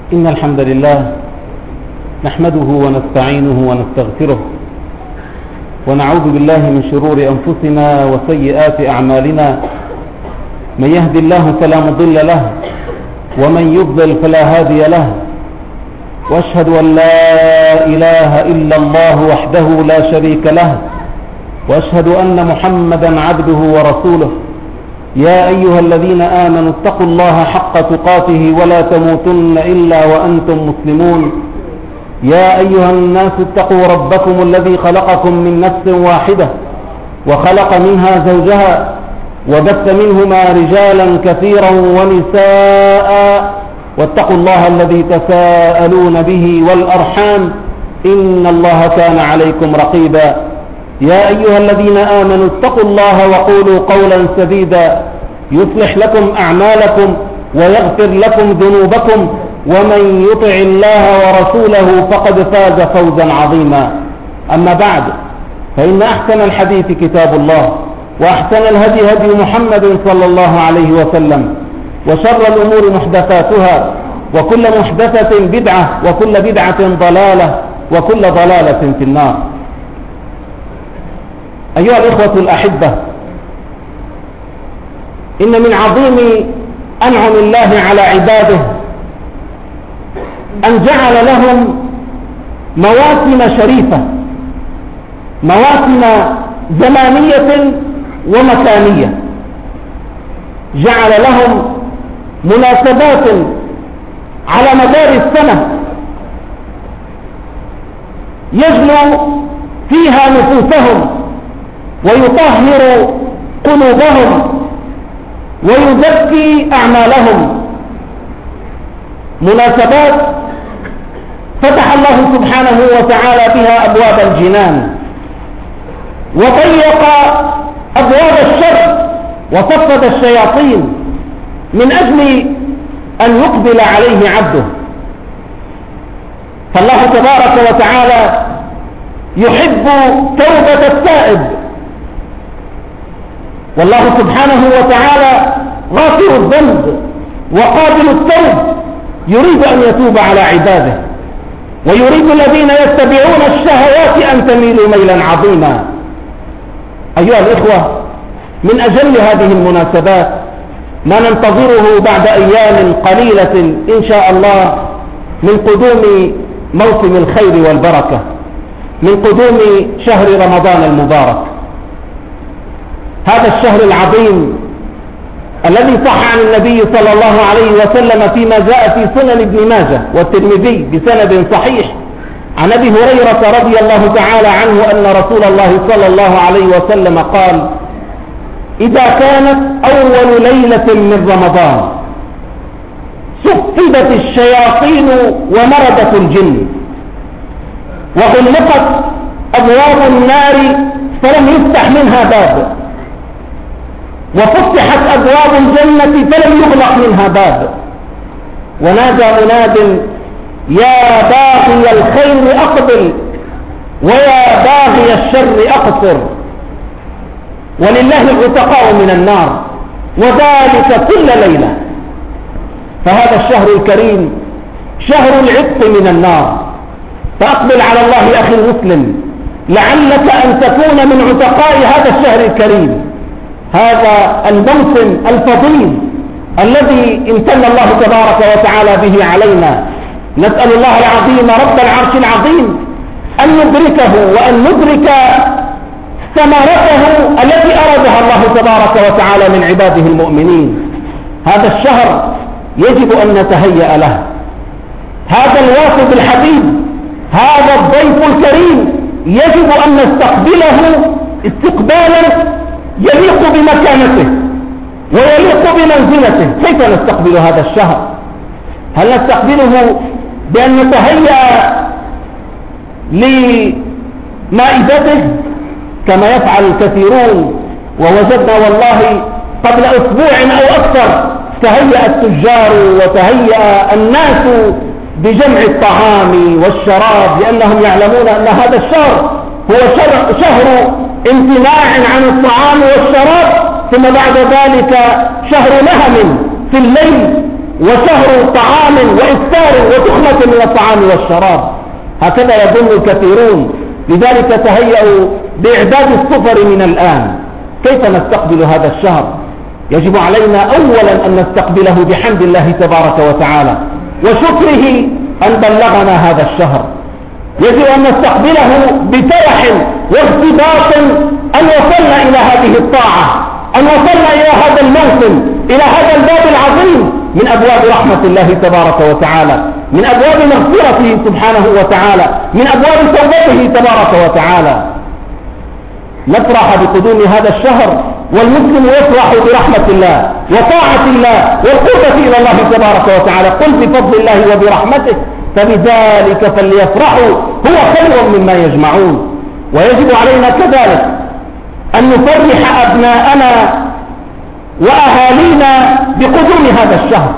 إن الحمد لله نحمده ونستعينه ونستغفره ونعوذ بالله من شرور أنفسنا وسيئات أعمالنا. من يهد الله فلا مضل له ومن يضلل فلا هادي له، وأشهد أن لا إله إلا الله وحده لا شريك له، وأشهد أن محمدا عبده ورسوله. يا أيها الذين آمنوا اتقوا الله حق تقاته ولا تموتن إلا وأنتم مسلمون. يا أيها الناس اتقوا ربكم الذي خلقكم من نفس واحدة وخلق منها زوجها وبث منهما رجالا كثيرا ونساء، واتقوا الله الذي تساءلون به والأرحام إن الله كان عليكم رقيبا. يا أيها الذين آمنوا اتقوا الله وقولوا قولا سديدا يصلح لكم أعمالكم ويغفر لكم ذنوبكم، ومن يطع الله ورسوله فقد فاز فوزا عظيما. أما بعد، فإن أحسن الحديث كتاب الله، وأحسن الهدي هدي محمد صلى الله عليه وسلم، وشر الأمور محدثاتها، وكل محدثة بدعة، وكل بدعة ضلالة، وكل ضلالة في النار. أيها الإخوة الأحبة، إن من عظيم أنعم الله على عباده أن جعل لهم مواسم شريفة، مواسم زمانية ومكانية. جعل لهم مناسبات على مدار السنة يجلو فيها نفوسهم ويطهر قلوبهم ويزكي أعمالهم. مناسبات فتح الله سبحانه وتعالى بها أبواب الجنان، وضيق أبواب الشر وصفد الشياطين من أجل أن يقبل عليه عبده. فالله تبارك وتعالى يحب توبة التائب، والله سبحانه وتعالى غافر الذنب وقابل التوب، يريد أن يتوب على عباده، ويريد الذين يتبعون الشهوات أن تميلوا ميلا عظيما. أيها الإخوة، من أجل هذه المناسبات ما ننتظره بعد أيام قليلة إن شاء الله من قدوم موسم الخير والبركة، من قدوم شهر رمضان المبارك، هذا الشهر العظيم الذي صح عن النبي صلى الله عليه وسلم فيما جاء في سنن ابن ماجه والترمذي بسند صحيح عن أبي هريرة رضي الله تعالى عنه أن رسول الله صلى الله عليه وسلم قال: إذا كانت أول ليلة من رمضان صفدت الشياطين ومردت الجن، وغلقت أبواب النار فلم يفتح منها باب، وفتحت أبواب الجنة فلم يغلق منها باب، ونادى مناد: يا باغي الخير أقبل ويا باغي الشر أقصر. ولله العتقاء من النار، وذلك كل ليلة. فهذا الشهر الكريم شهر العتق من النار، فأقبل على الله أخي المسلم، لعلك أن تكون من عتقاء هذا الشهر الكريم، هذا الموسم الفضيل الذي امتن الله تبارك وتعالى به علينا. نسأل الله العظيم رب العرش العظيم أن ندركه وأن ندرك ثمرته التي أرادها الله تبارك وتعالى من عباده المؤمنين. هذا الشهر يجب أن نتهيأ له، هذا الوافد الحبيب، هذا الضيف الكريم يجب أن نستقبله استقبالا يليق بمكانته ويليق بمنزلته. كيف نستقبل هذا الشهر؟ هل نستقبله بأن نتهيأ لمائدته كما يفعل الكثيرون؟ ووجدنا والله قبل أسبوع أو أكثر تهيأ التجار وتهيأ الناس بجمع الطعام والشراب، لأنهم يعلمون أن هذا الشهر هو شهر امتناع عن الطعام والشراب، ثم بعد ذلك شهر نهم في الليل وشهر طعام وإفطار وتخمة من الطعام والشراب. هكذا يظن الكثيرون. لذلك تهيأوا بإعداد السفر من الآن. كيف نستقبل هذا الشهر؟ يجب علينا أولا أن نستقبله بحمد الله تبارك وتعالى وشكره أن بلغنا هذا الشهر. يجب أن نستقبله بفرح واغتباط أن وصلنا إلى هذه الطاعة، أن وصلنا إلى هذا الموسم، إلى هذا الباب العظيم من أبواب رحمة الله تبارك وتعالى، من أبواب مغفرته سبحانه وتعالى، من أبواب توبته تبارك وتعالى. نفرح بقدوم هذا الشهر، والمسلم يفرح برحمة الله وطاعة الله والقربة إلى الله تبارك وتعالى. قل بفضل الله وبرحمته فبذلك فليفرحوا هو خير مما يجمعون. ويجب علينا كذلك أن نفرح أبناءنا وأهالينا بقدوم هذا الشهر،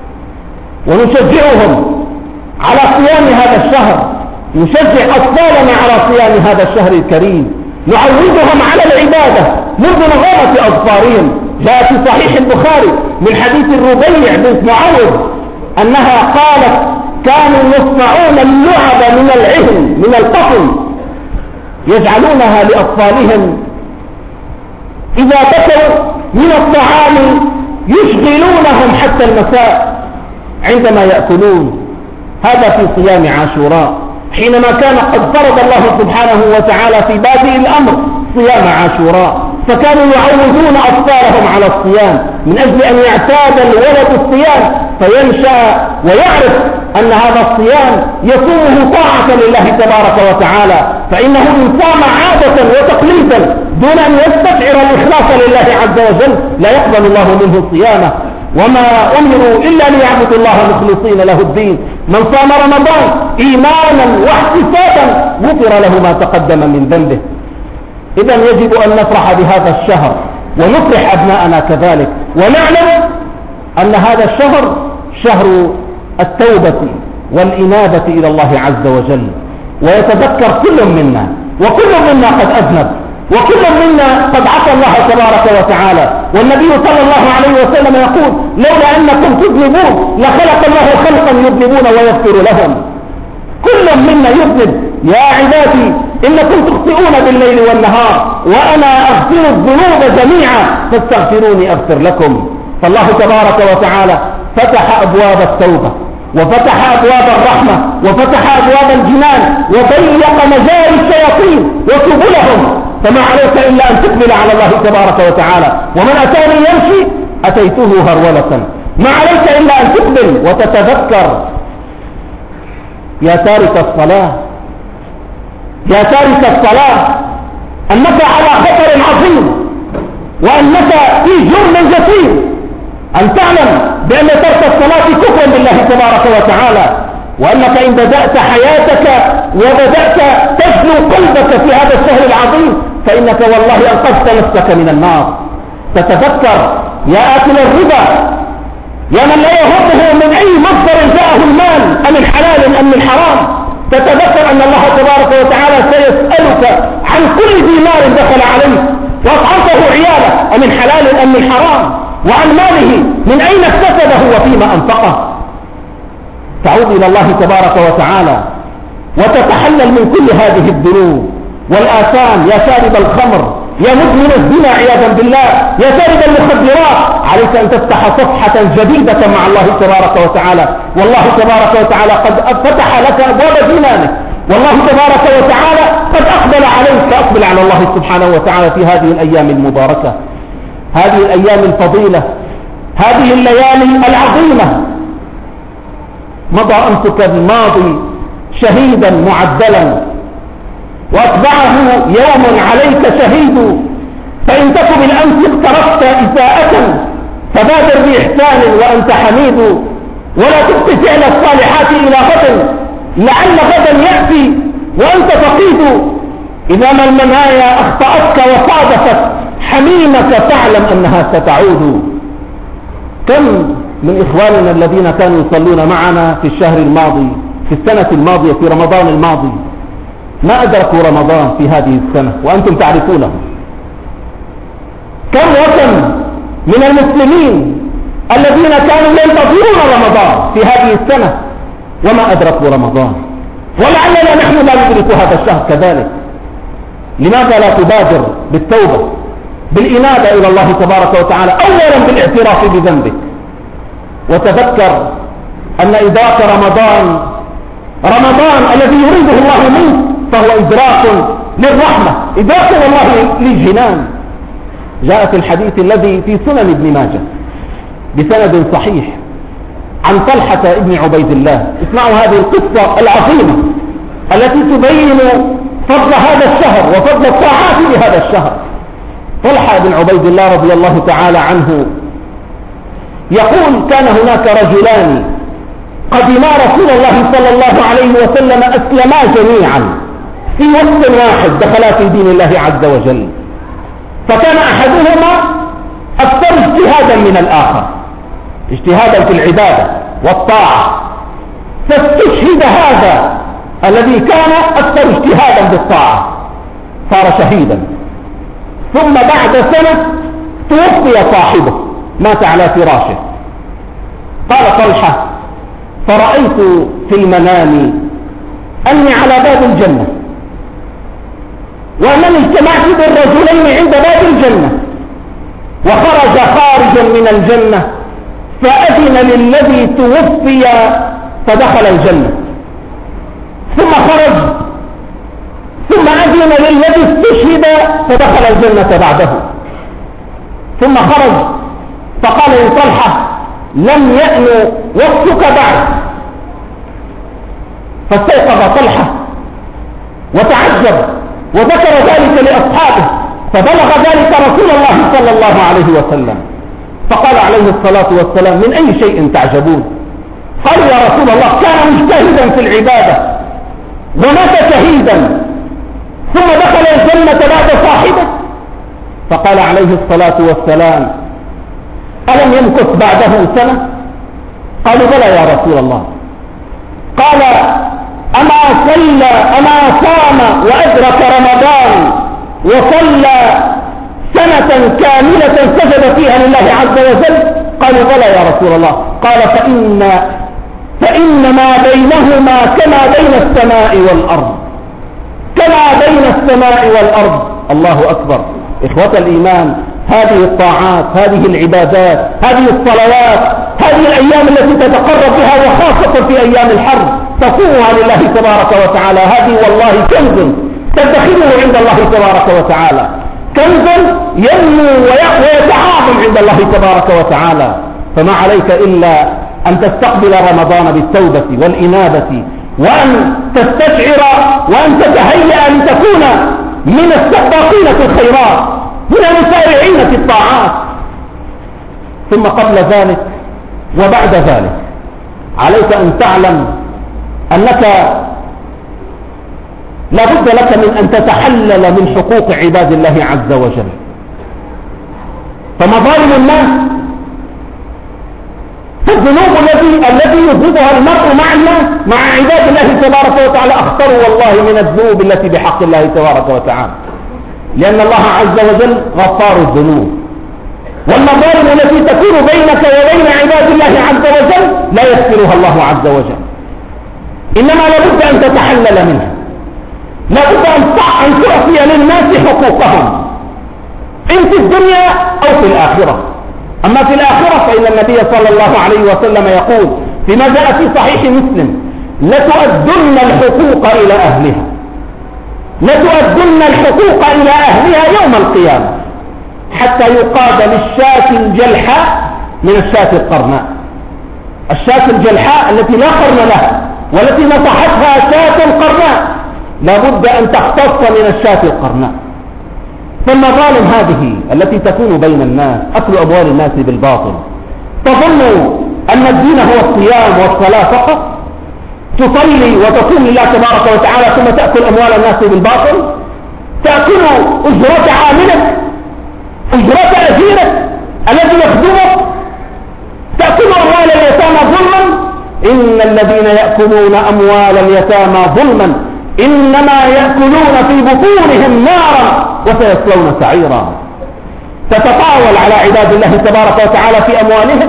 ونشجعهم على صيام هذا الشهر، نشجع أطفالنا على صيام هذا الشهر الكريم، نعودهم على العبادة منذ نغامة أظفارهم. جاء في صحيح البخاري من حديث الربيع بنت معوذ أنها قالت: كانوا يصنعون اللعب من العهن من القطن يجعلونها لأطفالهم إذا بكوا من الطعام يشغلونهم حتى المساء عندما يأكلون. هذا في صيام عاشوراء، حينما كان قد فرض الله سبحانه وتعالى في بادئ الأمر صيام عاشوراء، فكانوا يعودون أطفالهم على الصيام من أجل أن يعتاد الولد الصيام فينشأ ويعرف أن هذا الصيام يصومه طاعة لله تبارك وتعالى، فإنه إن صام عادة وتقليدا دون أن يستشعر الإخلاص لله عز وجل لا يقبل الله منه صيامه. وما أمروا إلا ليعبدوا الله مخلصين له الدين. من صام رمضان إيمانا واحتسابا غفر له ما تقدم من ذنبه. إذن يجب أن نفرح بهذا الشهر ونفرح أبناءنا كذلك، ونعلم أن هذا الشهر شهر التوبة والإنابة إلى الله عز وجل. ويتذكر كل منا، وكل منا قد أذنب، وكل منا قد عصى الله تبارك وتعالى. والنبي صلى الله عليه وسلم يقول: لولا أنكم تذنبون لخلق الله خلقا يذنبون ويغفر لهم. كل منا يذنب. يا عبادي إنكم تخطئون بالليل والنهار وأنا أغفر الذنوب جميعا فاستغفروني أغفر لكم. فالله تبارك وتعالى فتح أبواب التوبة، وفتح أبواب الرحمة، وفتح أبواب الجنان، وضيق مجاري الشياطين وسبلهم. فما عليك إلا أن تقبل على الله تبارك وتعالى. ومن أتاني يمشي أتيته هرولة. ما عليك إلا أن تقبل وتتذكر يا تارك الصلاة، يا تارك الصلاة، أنك على خطر عظيم، وأنك في جرم جسيم. أن تعلم بأن ترك الصلاة كفر بالله تبارك وتعالى، وأنك إن بدأت حياتك وبدأت تجلو قلبك في هذا الشهر العظيم فإنك والله أنقذت نفسك من النار. تتذكر يا آكل الربا، يا من لا يهمه من أي مصدر جاءه المال أم الحلال أم الحرام. تتذكر أن الله تبارك وتعالى سيسألك عن كل دينار دخل عليك وأطعمته عياله أم الحلال أم الحرام، وعن ماله من أين اكتسبه وفيما أنفقه. تعود إلى الله تبارك وتعالى وتتحلل من كل هذه الذنوب والآثام. يا شارب الخمر، يا مدمن الزنا عياذا بالله، يا شارب المخدرات، عليك أن تفتح صفحة جديدة مع الله تبارك وتعالى. والله تبارك وتعالى قد فتح لك أبواب جنانه، والله تبارك وتعالى قد أقبل عليك. فأقبل على الله سبحانه وتعالى في هذه الأيام المباركة، هذه الأيام الفضيلة، هذه الليالي العظيمة. مضى أمسك الماضي شهيدا معدلا، وأتبعه يوم عليك شهيد. فإن تك بالأمس اقترفت إساءة فبادر بإحسان وأنت حميد، ولا تبقي فعل الصالحات إلى غد لعل غدا يأتي وأنت فقيد. إذا ما المنايا أخطأتك وصادفت حميمك فاعلم أنها ستعود. كم من إخواننا الذين كانوا يصلون معنا في الشهر الماضي، في السنة الماضية، في رمضان الماضي، ما أدركوا رمضان في هذه السنة وأنتم تعرفونه. كم وكم من المسلمين الذين كانوا ينتظرون رمضان في هذه السنة وما أدركوا رمضان، ولعلنا نحن لا ندرك هذا الشهر كذلك. لماذا لا تبادر بالتوبة بالإنابة إلى الله تبارك وتعالى، أولا بالاعتراف بذنبك، وتذكر أن إدراك رمضان الذي يريده الله منك فهو إدراك للرحمة، إدراك والله للجنان. جاء في الحديث الذي في سنن ابن ماجه بسند صحيح عن طلحة ابن عبيد الله. اسمعوا هذه القصة العظيمة التي تبين فضل هذا الشهر وفضل الطاعات لهذا الشهر. طلحة بن عبيد الله رضي الله تعالى عنه يقول: كان هناك رجلان قدما رسول الله صلى الله عليه وسلم، أسلما جميعا في وقت واحد، دخلا في دين الله عز وجل، فكان أحدهما أكثر اجتهادا من الآخر، اجتهادا في العبادة والطاعة، فاستشهد هذا الذي كان أكثر اجتهادا بالطاعة، صار شهيدا. ثم بعد سنة توفي صاحبه، مات على فراشه. قال طلحة: فرأيت في المنام أني على باب الجنة، وأنني اجتمعت بالرجلين عند باب الجنة، وخرج خارجا من الجنة فأذن للذي توفي فدخل الجنة، ثم خرج ثم أذن للذي استشهد فدخل الجنة بعده، ثم خرج فقال لطلحة: لم يأن وقتك بعد. فاستيقظ طلحة وتعجب وذكر ذلك لأصحابه، فبلغ ذلك رسول الله صلى الله عليه وسلم، فقال عليه الصلاة والسلام: من أي شيء تعجبون؟ قالوا: يا رسول الله، كان مجتهدا في العبادة ومات شهيدا ثم دخل الجنة بعد صاحبه. فقال عليه الصلاة والسلام: ألم يمكث بعده سنة؟ قالوا: بلى يا رسول الله. قال: أما صام وأدرك رمضان وصلى سنة كاملة سجد فيها لله عز وجل؟ قالوا: بلى يا رسول الله. قال: فإن ما بينهما كما بين السماء والأرض، كما بين السماء والأرض. الله أكبر. إخوة الإيمان، هذه الطاعات، هذه العبادات، هذه الصلوات، هذه الأيام التي تتقرب بها، وخاصة في أيام الحرب تصومها لله تبارك وتعالى، هذه والله كنز تدخله عند الله تبارك وتعالى، كنز ينمو ويتعاظم عند الله تبارك وتعالى. فما عليك إلا أن تستقبل رمضان بالتوبة والإنابة، وأن تستشعر وأن تتهيأ لتكون من السباقين في الخيرات، من المسارعين في الطاعات. ثم قبل ذلك وبعد ذلك عليك أن تعلم أنك لا بد لك من أن تتحلل من حقوق عباد الله عز وجل. فمظالم الناس، الذنوب التي يذنبها المرء مع الناس، مع عباد الله تبارك وتعالى، أخطر والله من الذنوب التي بحق الله تبارك وتعالى، لأن الله عز وجل غفار الذنوب. والمظالم التي تكون بينك وبين عباد الله عز وجل لا يغفرها الله عز وجل، إنما لابد أن تتحلل منها، لابد أن تعطي للناس حقوقهم، إن في الدنيا أو في الآخرة. أما في الآخرة فإن النبي صلى الله عليه وسلم يقول فيما جاء في صحيح مسلم: لتؤدن الحقوق إلى أهلها، لتؤدن الحقوق إلى أهلها يوم القيامة، حتى يقاد للشاة الجلحاء من الشاة القرناء. الشاة الجلحاء التي لا قرن لها والتي نصحتها شاة قرناء لابد أن تختص من الشاة القرناء. فالمظالم هذه التي تكون بين الناس، أكل أموال الناس بالباطل، تظن أن الدين هو الصيام والصلاة فقط؟ تصلي وتصوم لله تبارك وتعالى ثم تأكل أموال الناس بالباطل؟ تأكل أجرة عاملك، أجرة أجيرك الذي يخدمك، تأكل أموال اليتامى ظلما. إن الذين يأكلون أموال اليتامى ظلما إنما يأكلون في بطونهم نارا وسيصلون سعيرا. تتطاول على عباد الله تبارك وتعالى في أموالهم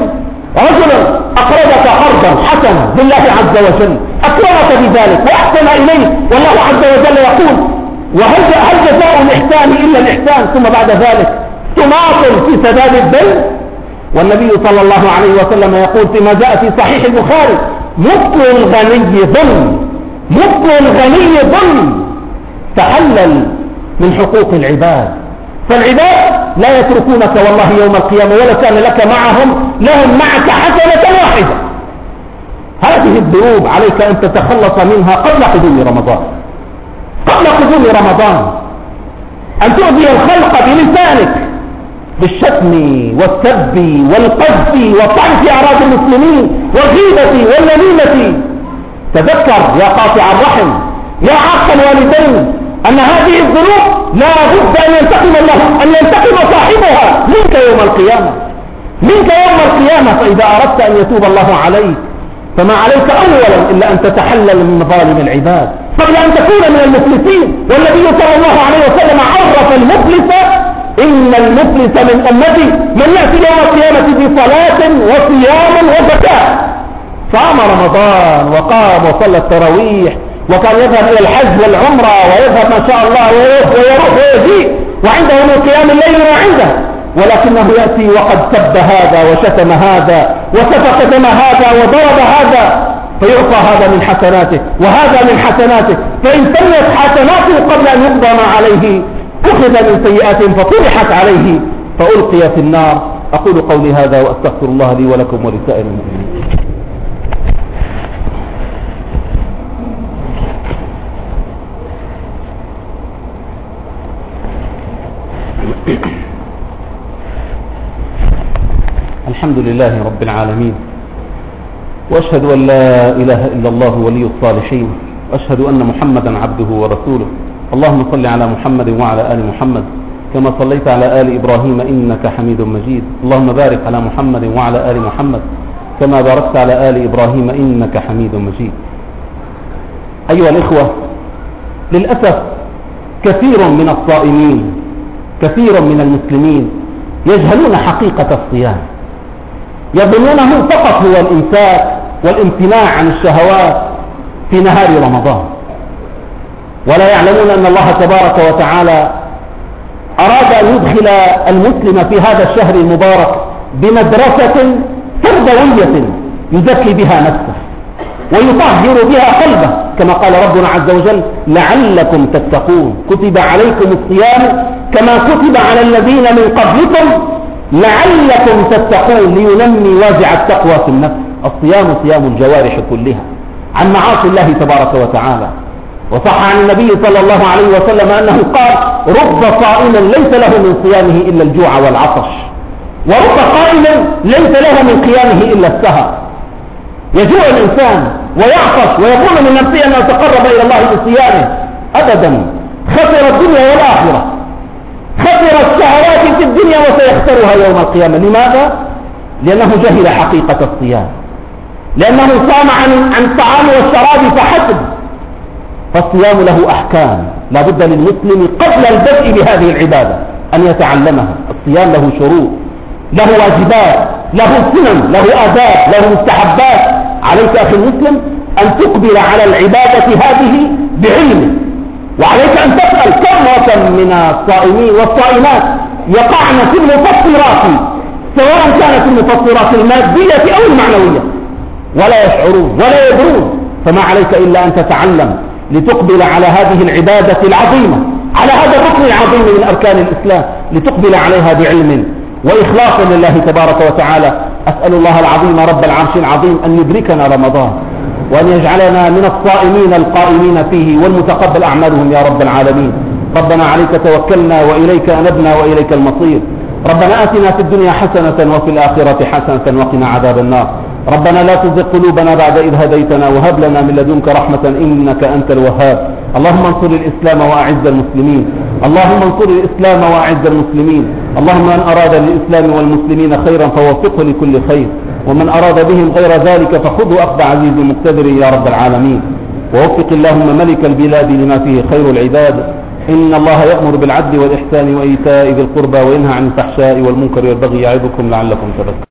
رجل أقرضك قرضا حسنا بالله عز وجل أكرمك بذلك وأحسن إليه، والله عز وجل يقول وهل جزاء الإحسان إلا الإحسان، ثم بعد ذلك تماطل في سداد الدين. والنبي صلى الله عليه وسلم يقول فيما جاء في صحيح البخاري مطل الغني ظلم، مطل الغني ظلم، تحلل من حقوق العباد. فالعباد لا يتركونك والله يوم القيامة ولو كان لك معهم لهم معك حسنة واحدة. هذه الذنوب عليك أن تتخلص منها قبل قدوم رمضان، قبل قدوم رمضان. أن تؤذي الخلق بلسانك بالشتم والسب والقذف والطعن في أعراض المسلمين والغيبة والنميمة. تذكر يا قاطع الرحم يا عاق الوالدين أن هذه الذنوب لا بد أن ينتقم صاحبها منك يوم القيامة، منك يوم القيامة. فإذا أردت أن يتوب الله عليك فما عليك أولا إلا أن تتحلل من مظالم العباد قبل أن تكون من المفلسين. والنبي صلى الله عليه وسلم عرف المفلس إن المفلس من أمتي من يأتي يوم القيامة بصلاة وصيام وزكاة، صام رمضان وقام وصلى التراويح وكان يذهب إلى الحج والعمرة ويذهب ما شاء الله ويروح ويجيء وعنده من قيام الليل ما عنده، ولكنه يأتي وقد سب هذا وشتم هذا وسفك دم هذا وضرب هذا، فيعطى هذا من حسناته وهذا من حسناته، فإن سميت حسناته قبل أن يقضى ما عليه أخذ من سيئاتهم فطرحت عليه فألقي في النار. أقول قولي هذا وأستغفر الله لي ولكم ولسائر المؤمنين. الحمد لله رب العالمين، وأشهد أن لا إله إلا الله ولي الصالحين، وأشهد أن محمدا عبده ورسوله. اللهم صل على محمد وعلى آل محمد كما صليت على آل إبراهيم إنك حميد مجيد. اللهم بارك على محمد وعلى آل محمد كما باركت على آل إبراهيم إنك حميد مجيد. أيها الإخوة، للأسف كثير من الصائمين، كثير من المسلمين يجهلون حقيقة الصيام، يظنونه فقط هو الإمساك والامتناع عن الشهوات في نهار رمضان، ولا يعلمون أن الله تبارك وتعالى أراد أن يدخل المسلم في هذا الشهر المبارك بمدرسة تربوية يزكي بها نفسه ويطهر بها قلبه، كما قال ربنا عز وجل لعلكم تتقون. كتب عليكم الصيام كما كتب على الذين من قبلكم لعلكم تتقون لينمي وازع التقوى في النفس. الصيام صيام الجوارح كلها عن معاصي الله تبارك وتعالى. وصح عن النبي صلى الله عليه وسلم أنه قال رب صائم ليس له من صيامه إلا الجوع والعطش، ورب قائم ليس له من قيامه إلا السهر. يجوع الإنسان ويعطش ويقول من نفسه أنه تقرب إلى الله بصيامه، أبدا، خسر الدنيا والآخرة، خسر الشهوات في الدنيا وسيخسرها يوم القيامة. لماذا؟ لأنه جهل حقيقة الصيام، لأنه صام عن الطعام والشراب فحسب. فالصيام له أحكام لا بد للمسلم قبل البدء بهذه العبادة أن يتعلمها. الصيام له شروط، له واجبات، له سنن، له آداب، له مستحبات. عليك أخي المسلم أن تقبل على العبادة هذه بعلم، وعليك أن تسأل كم من الصائمين والصائمات يقعن في المفطرات، سواء كانت المفطرات المادية أو المعنوية، ولا يشعرون ولا يدرون. فما عليك إلا أن تتعلم لتقبل على هذه العبادة العظيمة، على هذا الركن العظيم من أركان الإسلام، لتقبل عليها بعلم وإخلاص لله تبارك وتعالى. أسأل الله العظيم رب العرش العظيم أن يدركنا رمضان، وأن يجعلنا من الصائمين القائمين فيه والمتقبل أعمالهم يا رب العالمين. ربنا عليك توكلنا وإليك أنبنا وإليك المصير. ربنا آتنا في الدنيا حسنة وفي الآخرة حسنة وقنا عذاب النار. ربنا لا تزغ قلوبنا بعد إذ هديتنا وهب لنا من لدنك رحمة إنك أنت الوهاب. اللهم انصر الإسلام وأعز المسلمين، اللهم انصر الإسلام وأعز المسلمين. اللهم من أراد للإسلام والمسلمين خيرا فوفقه لكل خير، ومن أراد بهم غير ذلك فخذه أخذ عزيز مقتدر يا رب العالمين. ووفق اللهم ملك البلاد لما فيه خير العباد. إن الله يأمر بالعدل والإحسان وإيتاء ذي القربى وينهى عن الفحشاء والمنكر والبغي يعظكم لعلكم تذكرون.